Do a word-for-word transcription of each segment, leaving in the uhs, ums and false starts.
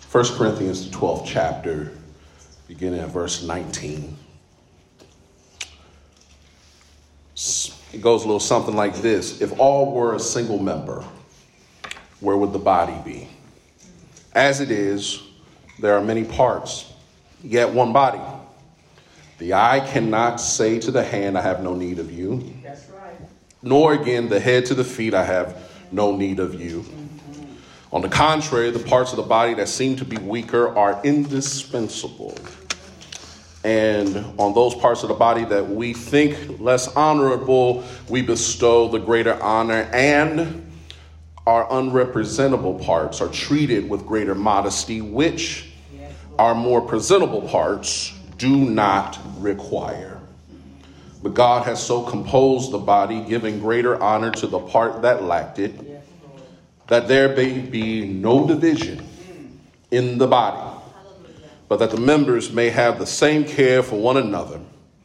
First Corinthians, the twelfth chapter, beginning at verse nineteen. It goes a little something like this. If all were a single member, where would the body be? As it is, there are many parts, yet one body. The eye cannot say to the hand, I have no need of you. That's right. Nor again the head to the feet, I have no need of you. Mm-hmm. On the contrary, the parts of the body that seem to be weaker are indispensable. And on those parts of the body that we think less honorable, we bestow the greater honor, and our unrepresentable parts are treated with greater modesty, which our more presentable parts do not require. But God has so composed the body, giving greater honor to the part that lacked it, that there may be no division in the body, but that the members may have the same care for one another.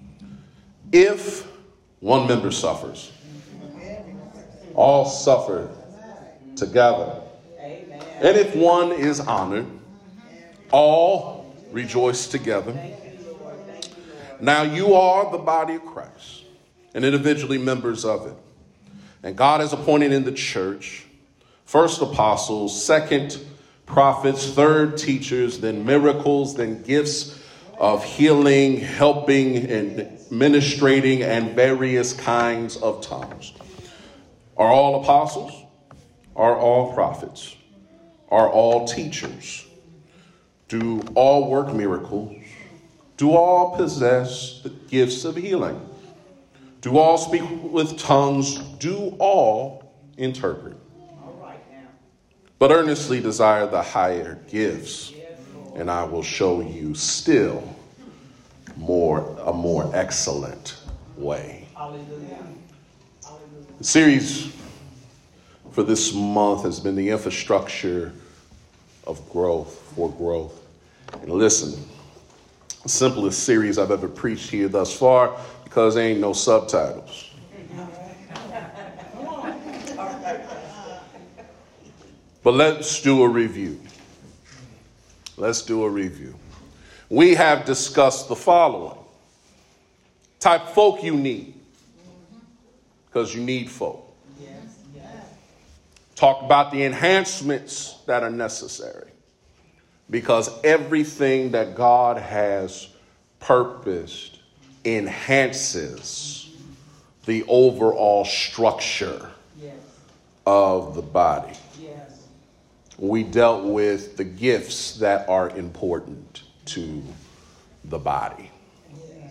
If one member suffers, all suffer together. And if one is honored, all rejoice together. Now you are the body of Christ and individually members of it. And God has appointed in the church first apostles, second prophets, third teachers, then miracles, then gifts of healing, helping, and ministrating, and various kinds of tongues. Are all apostles? Are all prophets? Are all teachers? Do all work miracles? Do all possess the gifts of healing? Do all speak with tongues? Do all interpret? But earnestly desire the higher gifts, and I will show you still more a more excellent way. The series for this month has been the infrastructure of growth for growth. And listen, the simplest series I've ever preached here thus far, because there ain't no subtitles. But let's do a review. Let's do a review. We have discussed the following. Type of folk you need. Because you need folk. Yes. Yes. Talk about the enhancements that are necessary. Because everything that God has purposed enhances the overall structure yes. of the body. We dealt with the gifts that are important to the body. Yeah.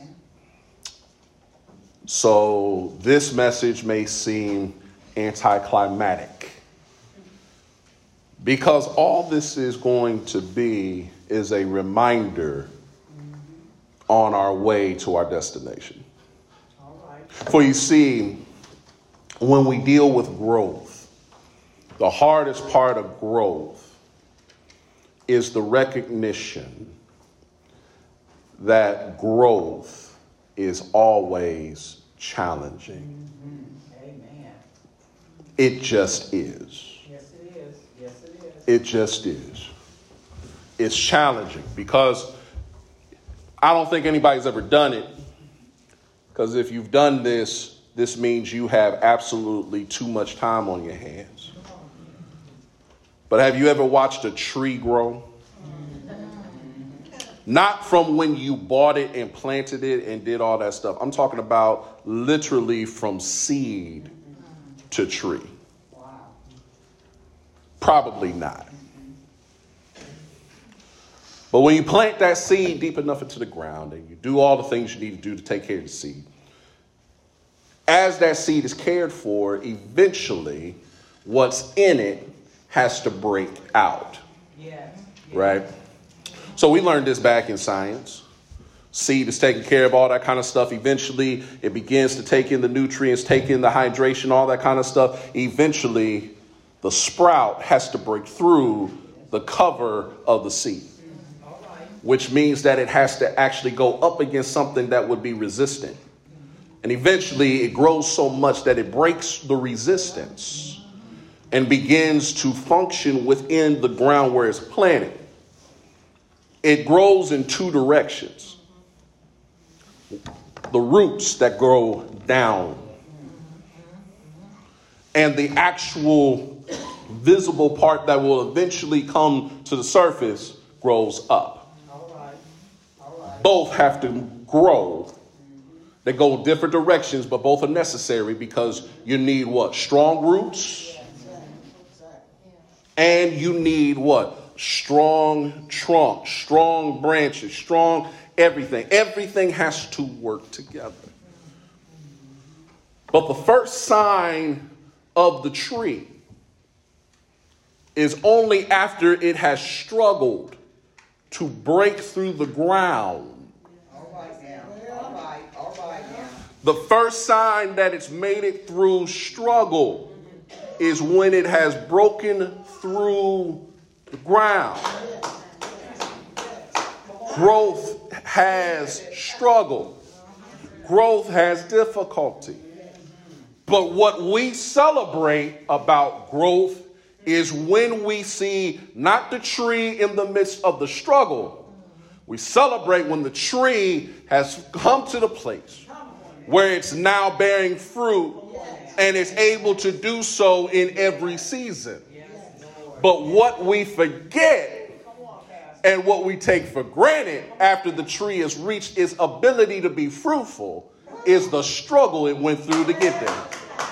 So this message may seem anticlimactic because all this is going to be is a reminder mm-hmm. on our way to our destination. All right. For you see, when we deal with growth, the hardest part of growth is the recognition that growth is always challenging. Mm-hmm. Amen. It just is. Yes, it is. Yes, it is. It just is. It's challenging because I don't think anybody's ever done it. Because if you've done this, this means you have absolutely too much time on your hands. But have you ever watched a tree grow? Not from when you bought it and planted it and did all that stuff. I'm talking about literally from seed to tree. Probably not. But when you plant that seed deep enough into the ground and you do all the things you need to do to take care of the seed, as that seed is cared for, eventually what's in it has to break out. Yes. Right? So we learned this back in science. Seed is taking care of all that kind of stuff. Eventually, it begins to take in the nutrients, take in the hydration, all that kind of stuff. Eventually, the sprout has to break through the cover of the seed, which means that it has to actually go up against something that would be resistant. And eventually, it grows so much that it breaks the resistance and begins to function within the ground where it's planted. it grows in two directions. The roots that grow down and the actual visible part that will eventually come to the surface grows up. All right. All right. Both have to grow. They go different directions, but both are necessary because you need what? Strong roots. And you need what? Strong trunk, strong branches, strong everything. Everything has to work together. But the first sign of the tree is only after it has struggled to break through the ground. All right now. All right. All right now. The first sign that it's made it through struggle is when it has broken through the ground. Growth has struggle. Growth has difficulty. But what we celebrate about growth is when we see not the tree in the midst of the struggle. We celebrate when the tree has come to the place where it's now bearing fruit and is able to do so in every season. But what we forget and what we take for granted after the tree has reached its ability to be fruitful is the struggle it went through to get there.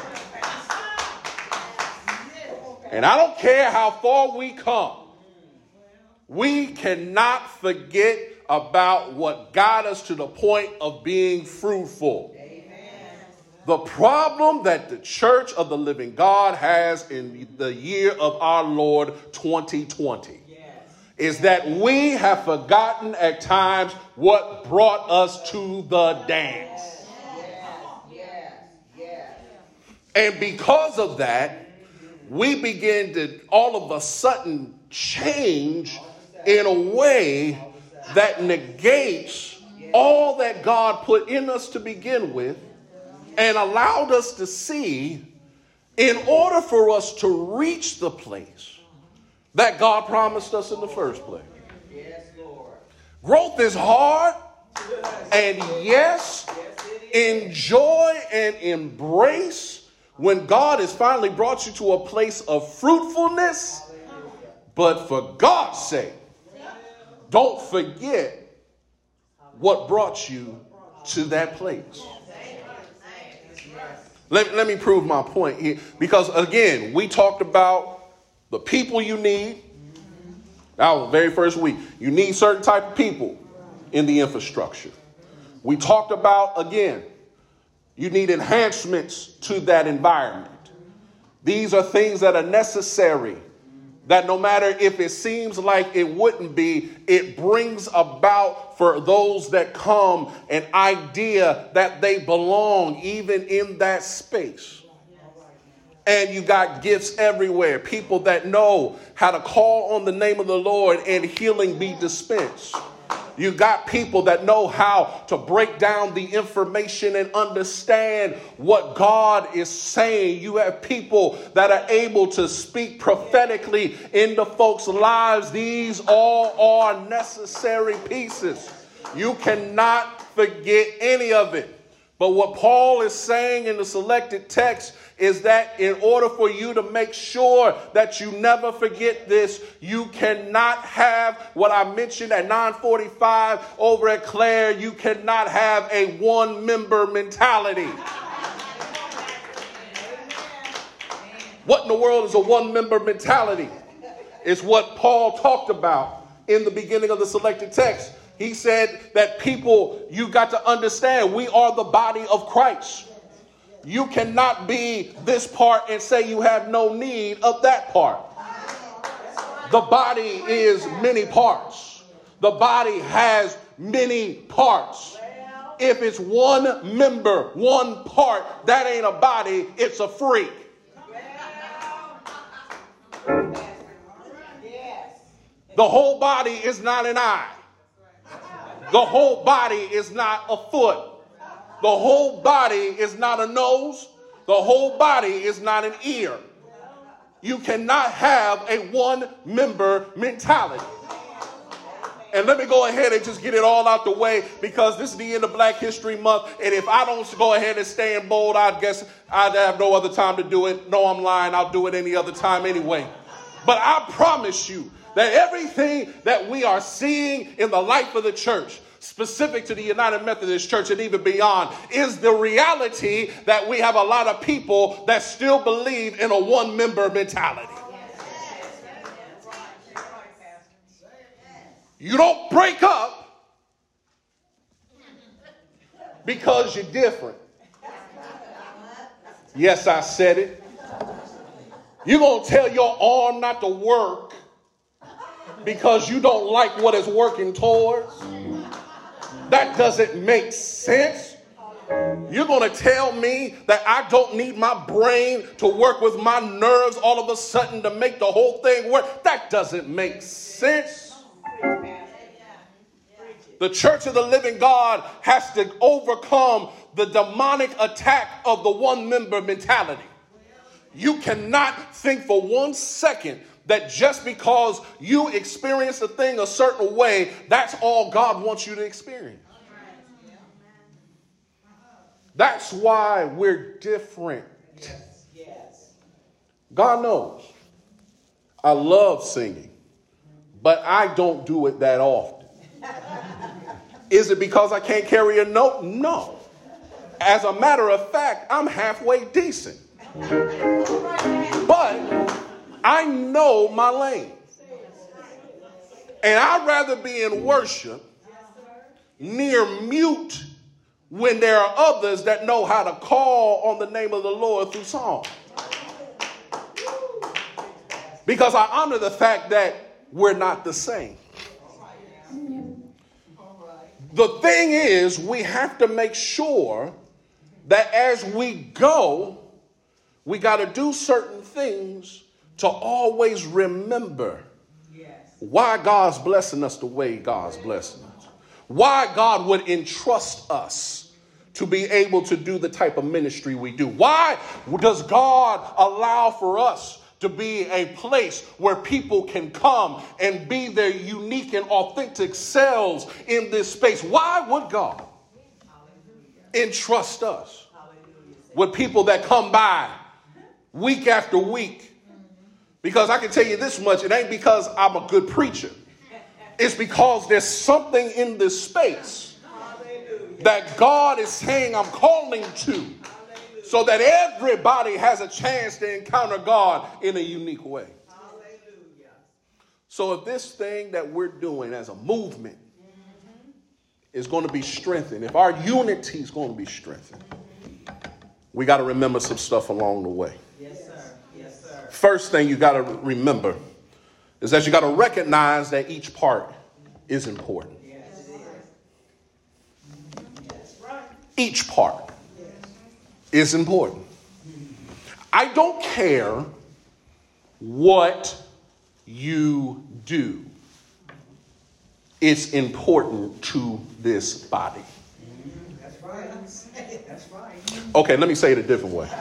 And I don't care how far we come, we cannot forget about what got us to the point of being fruitful. The problem that the Church of the Living God has in the year of our Lord twenty twenty is that we have forgotten at times what brought us to the dance. And because of that, we begin to all of a sudden change in a way that negates all that God put in us to begin with and allowed us to see in order for us to reach the place that God promised us in the first place. Yes, Lord. Growth is hard, and yes, enjoy and embrace when God has finally brought you to a place of fruitfulness. But for God's sake, don't forget what brought you to that place. Let, let me prove my point here. Because again, we talked about the people you need. That was the very first week. You need certain type of people in the infrastructure. We talked about, again, you need enhancements to that environment. These are things that are necessary, that no matter if it seems like it wouldn't be, it brings about for those that come an idea that they belong even in that space. And you got gifts everywhere. People that know how to call on the name of the Lord and healing be dispensed. You got people that know how to break down the information and understand what God is saying. You have people that are able to speak prophetically into folks' lives. These all are necessary pieces. You cannot forget any of it. But what Paul is saying in the selected text is that in order for you to make sure that you never forget this, you cannot have what I mentioned at nine forty-five over at Claire. You cannot have a one-member mentality. What in the world is a one-member mentality? It's what Paul talked about in the beginning of the selected text. He said that people, you got to understand, we are the body of Christ. You cannot be this part and say you have no need of that part. The body is many parts. The body has many parts. If it's one member, one part, that ain't a body, it's a freak. The whole body is not an eye. The whole body is not a foot. The whole body is not a nose. The whole body is not an ear. You cannot have a one-member mentality. And let me go ahead and just get it all out the way, because this is the end of Black History Month. And if I don't go ahead and stay in bold, I guess I'd have no other time to do it. No, I'm lying. I'll do it any other time anyway. But I promise you that everything that we are seeing in the life of the church, specific to the United Methodist Church and even beyond, is the reality that we have a lot of people that still believe in a one-member mentality. You don't break up because you're different. Yes, I said it. You're going to tell your arm not to work because you don't like what it's working towards. That doesn't make sense. You're going to tell me that I don't need my brain to work with my nerves all of a sudden to make the whole thing work. That doesn't make sense. The Church of the Living God has to overcome the demonic attack of the one-member mentality. You cannot think for one second that just because you experience a thing a certain way, that's all God wants you to experience. That's why we're different. God knows. I love singing, but I don't do it that often. Is it because I can't carry a note? No. As a matter of fact, I'm halfway decent. But I know my lane. And I'd rather be in worship near mute when there are others that know how to call on the name of the Lord through song. Because I honor the fact that we're not the same. The thing is, we have to make sure that as we go, we got to do certain things to always remember why God's blessing us the way God's blessing us. Why God would entrust us to be able to do the type of ministry we do. Why does God allow for us to be a place where people can come and be their unique and authentic selves in this space? Why would God entrust us with people that come by week after week? Because I can tell you this much, it ain't because I'm a good preacher. It's because there's something in this space that God is saying I'm calling to, so that everybody has a chance to encounter God in a unique way. Hallelujah. So if this thing that we're doing as a movement mm-hmm. is going to be strengthened, if our unity is going to be strengthened, we got to remember some stuff along the way. Yes, sir. Yes, sir. First thing you got to remember is that you got to recognize that each part is important. Yes, it is. That's right. Each part is important. I don't care what you do. It's important to this body. That's right. That's right. Okay, let me say it a different way.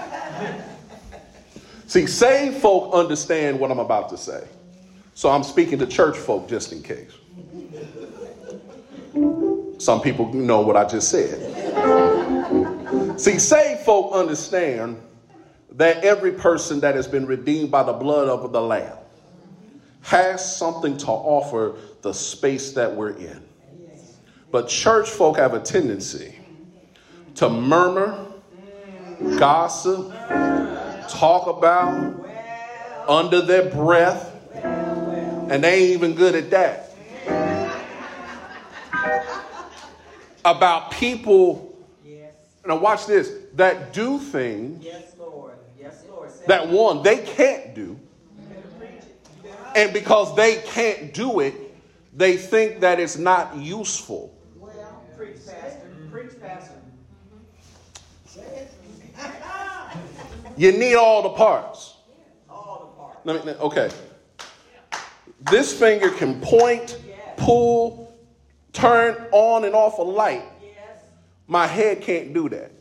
See, saved folk understand what I'm about to say. So I'm speaking to church folk just in case. Some people know what I just said. See, saved folk understand that every person that has been redeemed by the blood of the Lamb has something to offer the space that we're in. But church folk have a tendency to murmur, gossip, talk about under their breath, and they ain't even good at that. About people, now watch this, that do things yes, Lord. Yes, Lord. that one, they can't do. And because they can't do it, they think that it's not useful. Well, preach, Pastor. Preach, Pastor. You need all the parts. All the parts. Let me, okay. This finger can point, pull, turn on and off a light. My head can't do that.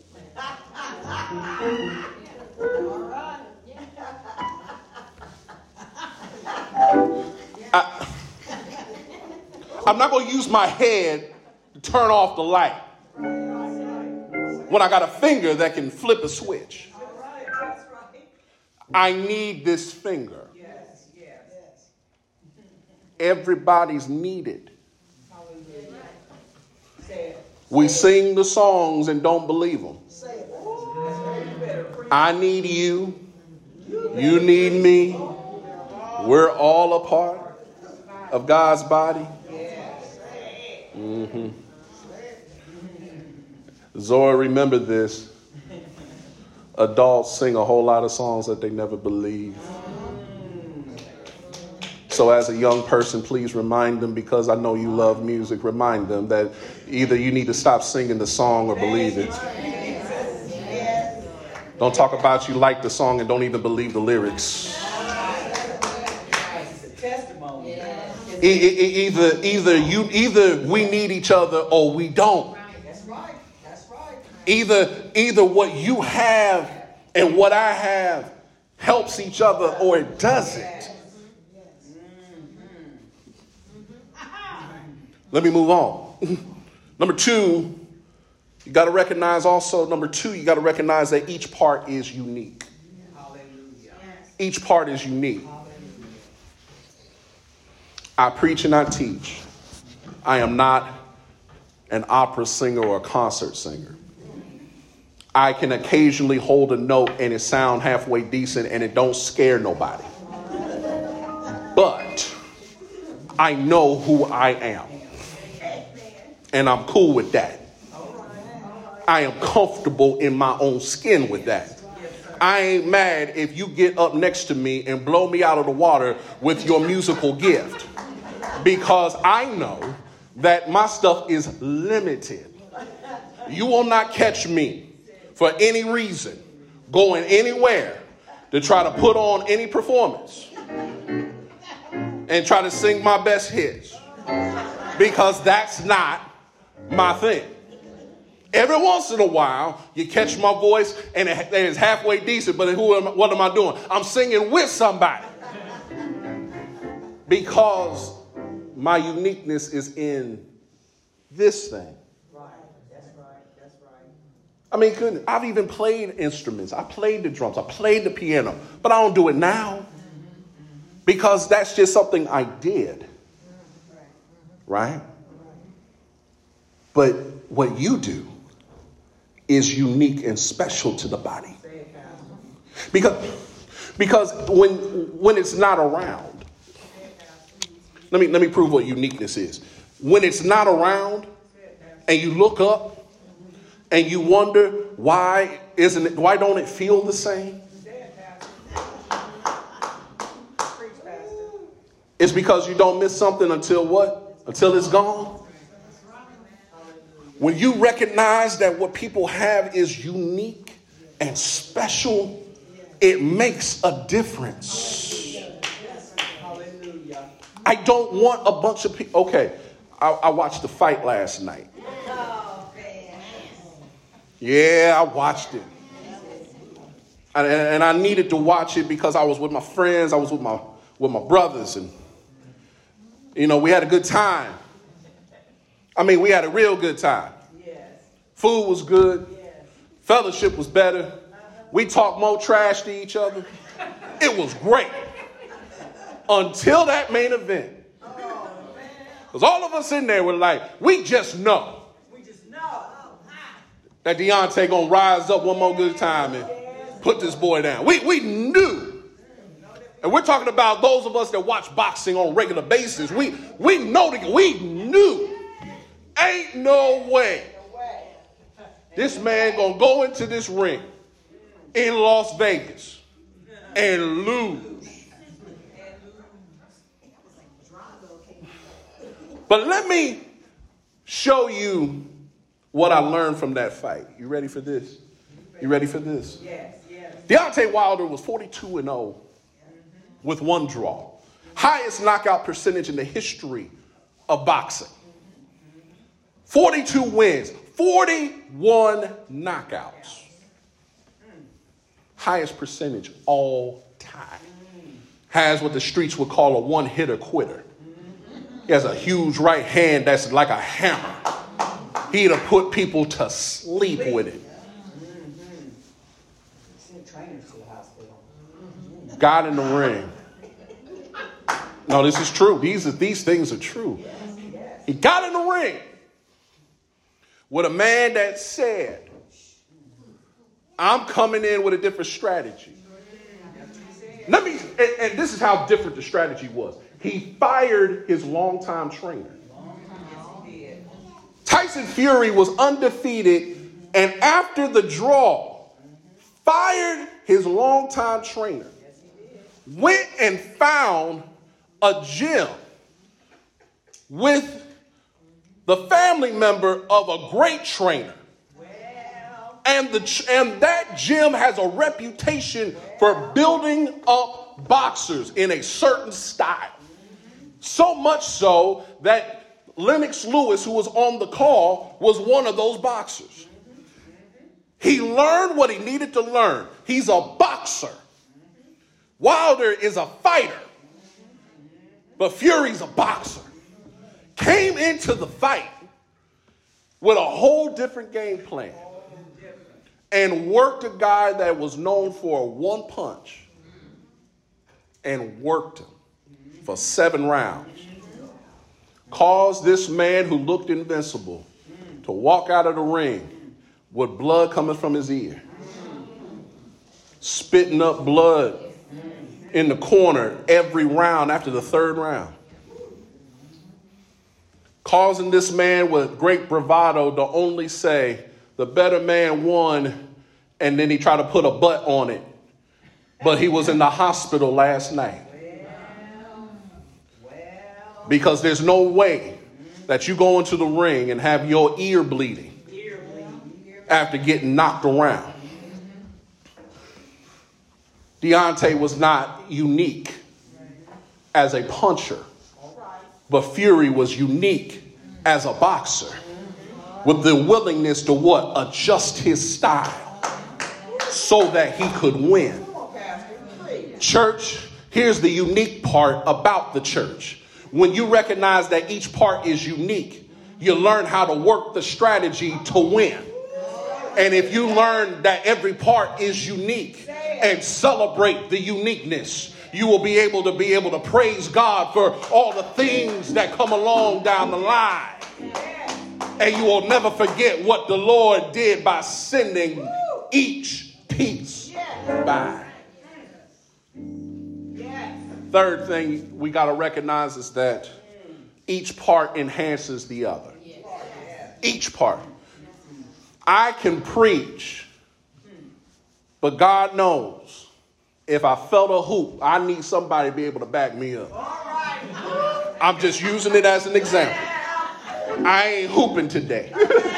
I, I'm not going to use my head to turn off the light when I got a finger that can flip a switch. I need this finger. Everybody's needed. We sing the songs and don't believe them. I need you. You need me. We're all a part of God's body. Mm-hmm. Zora, remember this. Adults sing a whole lot of songs that they never believe. So as a young person, please remind them, because I know you love music, remind them that either you need to stop singing the song or believe it. Don't talk about you like the song and don't even believe the lyrics. E- e- either, either you, either we need each other or we don't. That's right. That's right. Either, either what you have and what I have helps each other or it doesn't. Let me move on. Number two, you got to recognize also, number two, you got to recognize that each part is unique. Hallelujah. Each part is unique. Hallelujah. I preach and I teach. I am not an opera singer or a concert singer. I can occasionally hold a note and it sound halfway decent and it don't scare nobody. But I know who I am. And I'm cool with that. I am comfortable in my own skin with that. I ain't mad if you get up next to me and blow me out of the water with your musical gift. Because I know that my stuff is limited. You will not catch me for any reason going anywhere to try to put on any performance and try to sing my best hits. Because that's not my thing. Every once in a while, you catch my voice and it's halfway decent, but who am, what am I doing? I'm singing with somebody. Because my uniqueness is in this thing. Right. That's right. That's right. I mean, goodness, I've even played instruments. I played the drums. I played the piano, but I don't do it now because that's just something I did. Right? But what you do is unique and special to the body. Because, because when, when it's not around, let me, let me prove what uniqueness is. When it's not around and you look up and you wonder why isn't it, why don't it feel the same? It's because you don't miss something until what? Until it's gone. When you recognize that what people have is unique and special, it makes a difference. I don't want a bunch of people. Okay, I, I watched the fight last night. Yeah, I watched it. And, and I needed to watch it because I was with my friends. I was with my with my brothers. And, you know, we had a good time. I mean, we had a real good time. Yes. Food was good. Yes. Fellowship was better. Uh-huh. We talked more trash to each other. It was great. Until that main event. Because all of us in there were like, we just know. We just know. That Deontay going to rise up one more good time and put this boy down. We, we knew. And we're talking about those of us that watch boxing on a regular basis. We, we know that we knew. Ain't no way this man gonna go into this ring in Las Vegas and lose. But let me show you what I learned from that fight. You ready for this? You ready for this? Yes, yes. Deontay Wilder was forty-two and oh with one draw. Highest knockout percentage in the history of boxing. forty-two wins, forty-one knockouts. Highest percentage all time. Has what the streets would call a one-hitter quitter. He has a huge right hand that's like a hammer. He'd have put people to sleep with it. Got in the ring. No, this is true. These are, these things are true. He got in the ring with a man that said, I'm coming in with a different strategy. Let me, and, and this is how different the strategy was. He fired his longtime trainer. Tyson Fury was undefeated, and after the draw, fired his longtime trainer. Went and found a gym with the family member of a great trainer. And, the, and that gym has a reputation for building up boxers in a certain style. So much so that Lennox Lewis, who was on the call, was one of those boxers. He learned what he needed to learn. He's a boxer. Wilder is a fighter. But Fury's a boxer. Came into the fight with a whole different game plan. And worked a guy that was known for a one punch. And worked him for seven rounds. Caused this man who looked invincible to walk out of the ring with blood coming from his ear. Spitting up blood in the corner every round after the third round. Causing this man with great bravado to only say, the better man won, and then he tried to put a butt on it. But he was in the hospital last night. Because there's no way that you go into the ring and have your ear bleeding after getting knocked around. Deontay was not unique as a puncher, but Fury was unique as a boxer with the willingness to what? Adjust his style so that he could win. Church, here's the unique part about the church. When you recognize that each part is unique, you learn how to work the strategy to win. And if you learn that every part is unique and celebrate the uniqueness, you will be able to be able to praise God for all the things that come along down the line. And you will never forget what the Lord did by sending each piece by. Third thing we got to recognize is that each part enhances the other. Each part. I can preach, but God knows if I felt a hoop, I need somebody to be able to back me up. I'm just using it as an example. I ain't hooping today.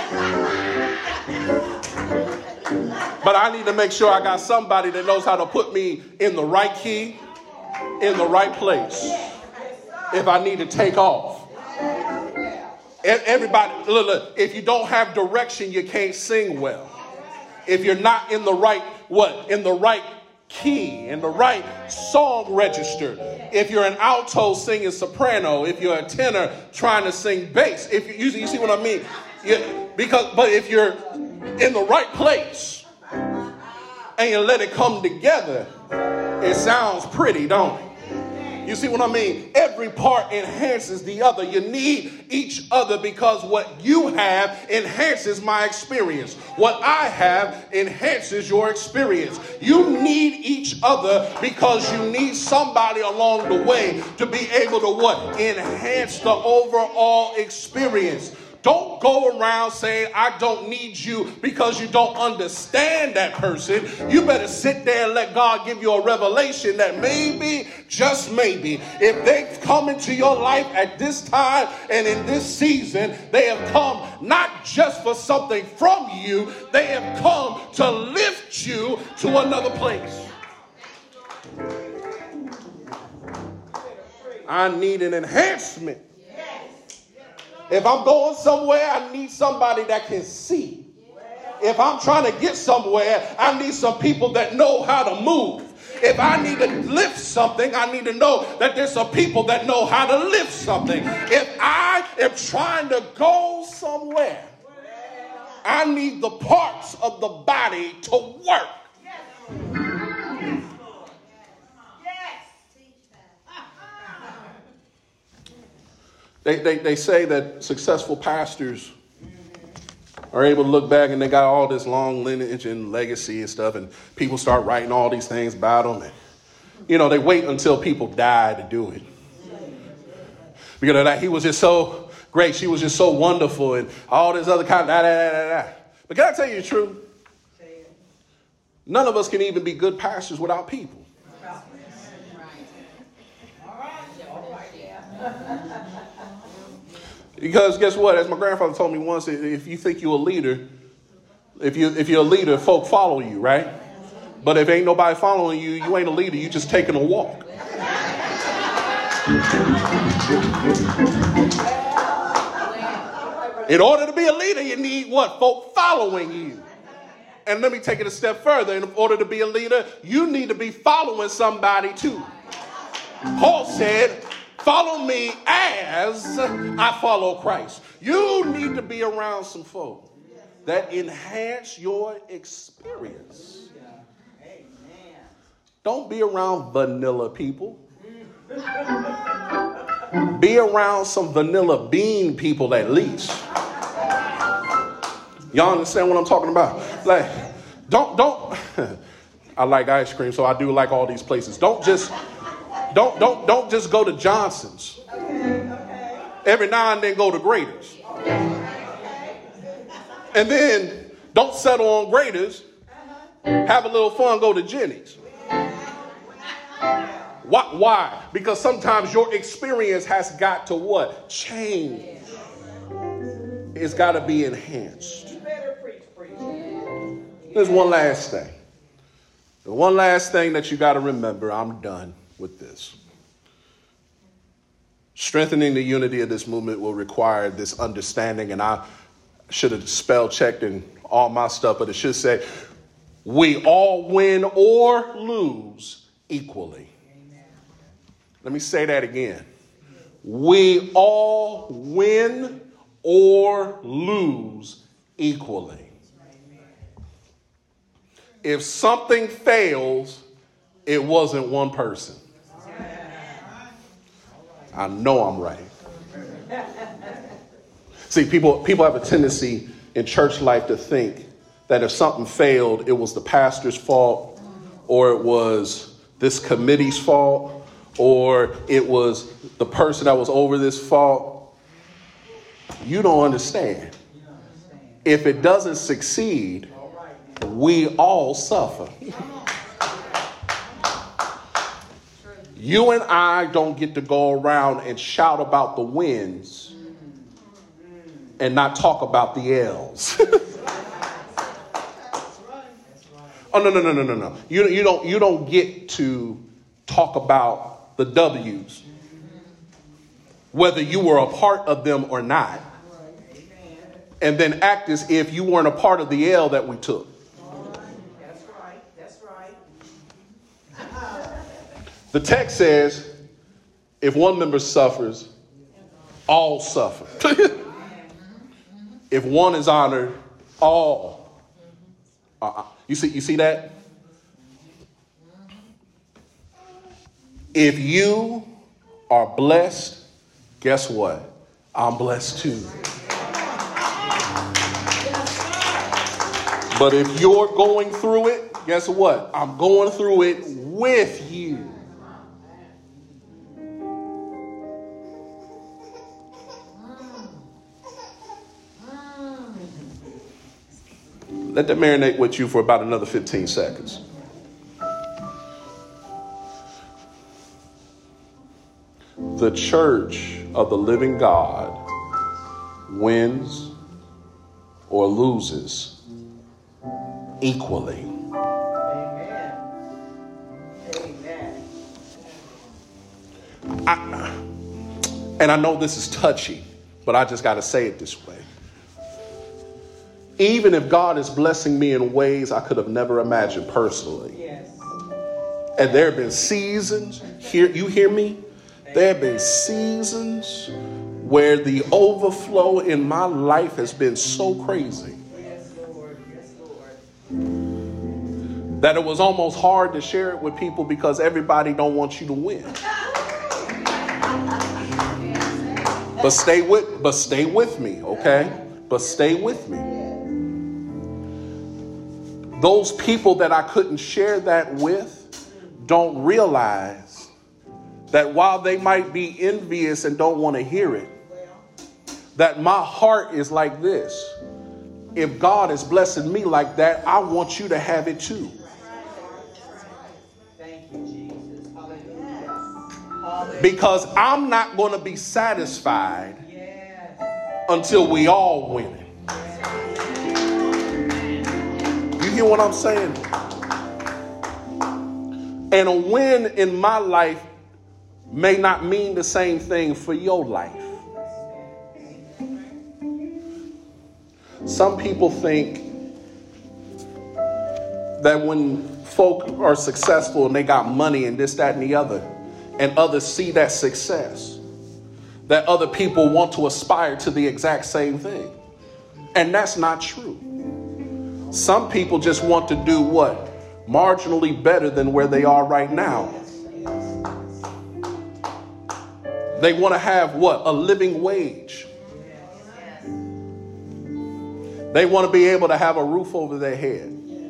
But I need to make sure I got somebody that knows how to put me in the right key, in the right place, if I need to take off. Everybody, look, look, if you don't have direction, you can't sing well. If you're not in the right, what? In the right key, in the right song register. If you're an alto singing soprano, if you're a tenor trying to sing bass, if you, you see what I mean? You, because, but if you're in the right place and you let it come together, it sounds pretty, don't it? You see what I mean? Every part enhances the other. You need each other because what you have enhances my experience. What I have enhances your experience. You need each other because you need somebody along the way to be able to what? Enhance the overall experience. Don't go around saying, I don't need you because you don't understand that person. You better sit there and let God give you a revelation that maybe, just maybe, if they come into your life at this time and in this season, they have come not just for something from you, they have come to lift you to another place. I need an enhancement. If I'm going somewhere, I need somebody that can see. If I'm trying to get somewhere, I need some people that know how to move. If I need to lift something, I need to know that there's some people that know how to lift something. If am trying to go somewhere, I need the parts of the body to work. They, they, they say that successful pastors are able to look back and they got all this long lineage and legacy and stuff, and people start writing all these things about them. And, you know, they wait until people die to do it. Because like, he was just so great. She was just so wonderful and all this other kind of da, da, da, da. But can I tell you the truth? None of us can even be good pastors without people. Because guess what? As my grandfather told me once, if you think you're a leader, if you if you're a leader, folk follow you, right? But if ain't nobody following you, you ain't a leader. You just taking a walk. In order to be a leader, you need what? Folk following you. And let me take it a step further. In order to be a leader, you need to be following somebody too. Paul said, follow me as I follow Christ. You need to be around some folk that enhance your experience. Don't be around vanilla people. Be around some vanilla bean people at least. Y'all understand what I'm talking about? Like, don't, don't, I like ice cream, so I do like all these places. Don't just, don't, don't, don't just go to Johnson's. Every now and then go to Grater's. And then don't settle on Grater's. Have a little fun, go to Jenny's. Why? Why? Because sometimes your experience has got to what? Change. It's got to be enhanced. There's one last thing. The one last thing that you got to remember. I'm done with this. Strengthening the unity of this movement will require this understanding. And I should have spell checked and all my stuff, but it should say, we all win or lose equally. Let me say that again. We all win or lose equally. If something fails, it wasn't one person. I know I'm right. See, people, people have a tendency in church life to think that if something failed, it was the pastor's fault, or it was this committee's fault, or it was the person that was over this fault. You don't understand. If it doesn't succeed, we all suffer. You and I don't get to go around and shout about the wins and not talk about the L's. Oh, no, no, no, no, no, no. You, you don't, you don't get to talk about the W's, whether you were a part of them or not, and then act as if you weren't a part of the L that we took. That's right. That's right. The text says, if one member suffers, all suffer. If one is honored, all. Uh, you see, you see that? If you are blessed, guess what? I'm blessed too. But if you're going through it, guess what? I'm going through it with you. Let that marinate with you for about another fifteen seconds. The church of the living God wins or loses equally. Amen. Amen. I, and I know this is touchy, but I just got to say it this way. Even if God is blessing me in ways I could have never imagined personally. Yes. And there have been seasons, here, you hear me? There have been seasons where the overflow in my life has been so crazy that it was almost hard to share it with people because everybody don't want you to win. But stay with, but stay with me, okay? But stay with me. Those people that I couldn't share that with don't realize that while they might be envious and don't want to hear it, that my heart is like this. If God is blessing me like that, I want you to have it too. Thank you, Jesus. Hallelujah. Because I'm not going to be satisfied Yes. until we all win it. You hear what I'm saying? And a win in my life may not mean the same thing for your life. Some people think that when folk are successful and they got money and this, that, and the other, and others see that success, that other people want to aspire to the exact same thing. And that's not true. Some people just want to do what? Marginally better than where they are right now. They want to have what? A living wage. They want to be able to have a roof over their head.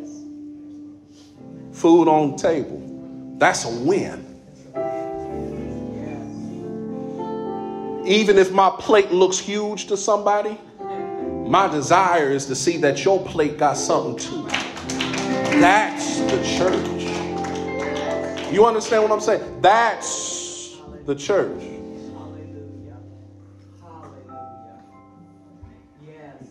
Food on the table. That's a win. Even if my plate looks huge to somebody, my desire is to see that your plate got something too. That's the church. You understand what I'm saying? That's the church. Hallelujah. Hallelujah. Yes.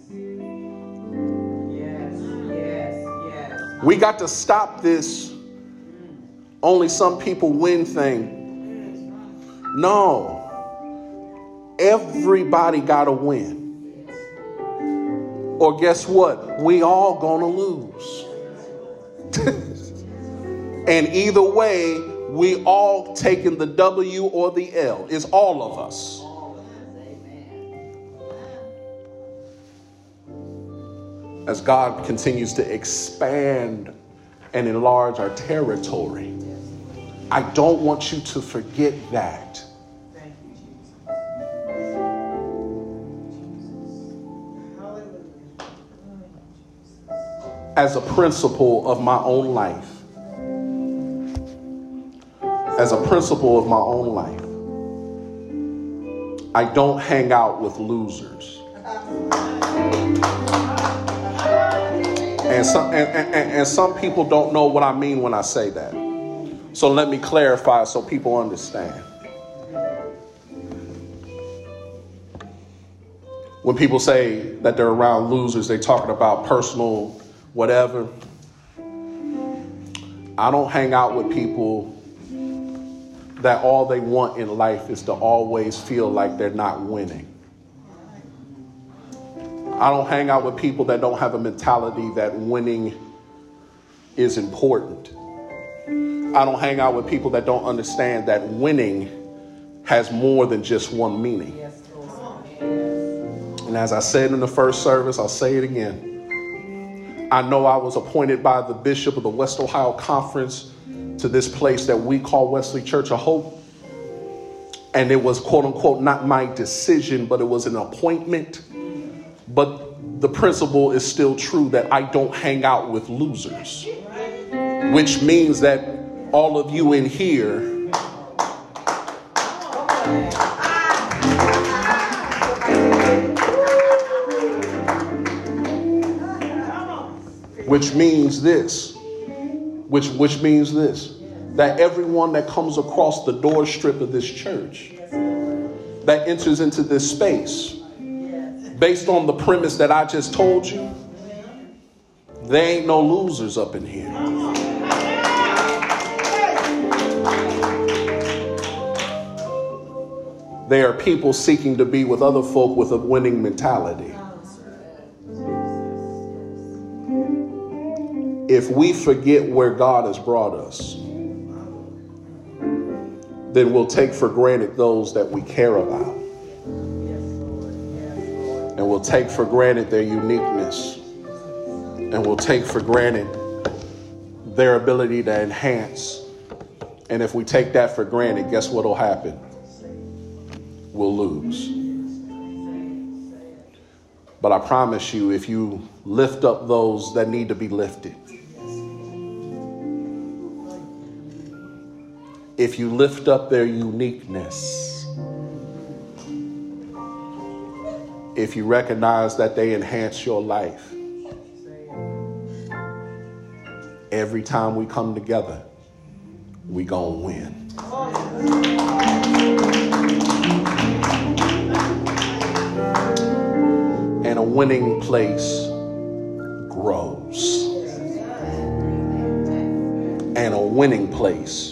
Yes. Yes. Yes. We got to stop this only some people win thing. No. Everybody got to win. Or guess what? We all gonna lose. And either way, we all taking the W or the L. It's all of us. As God continues to expand and enlarge our territory, I don't want you to forget that. Thank you, Jesus. As a principle of my own life, as a principle of my own life, I don't hang out with losers. And some, and, and, and some people don't know what I mean when I say that. So let me clarify so people understand. When people say that they're around losers, they're talking about personal whatever. I don't hang out with people that all they want in life is to always feel like they're not winning. I don't hang out with people that don't have a mentality that winning is important. I don't hang out with people that don't understand that winning has more than just one meaning. And as I said in the first service, I'll say it again. I know I was appointed by the bishop of the West Ohio Conference to this place that we call Wesley Church of Hope. And it was, quote unquote, not my decision, but it was an appointment. But the principle is still true that I don't hang out with losers, which means that all of you in here which means this, which, which means this, that everyone that comes across the doorstrip of this church, that enters into this space, based on the premise that I just told you, there ain't no losers up in here. There are people seeking to be with other folk with a winning mentality. If we forget where God has brought us, then we'll take for granted those that we care about. And we'll take for granted their uniqueness. And we'll take for granted their ability to enhance. And if we take that for granted, guess what will happen? We'll lose. But I promise you, if you lift up those that need to be lifted, if you lift up their uniqueness, if you recognize that they enhance your life, every time we come together, we gonna win. And a winning place grows. And a winning place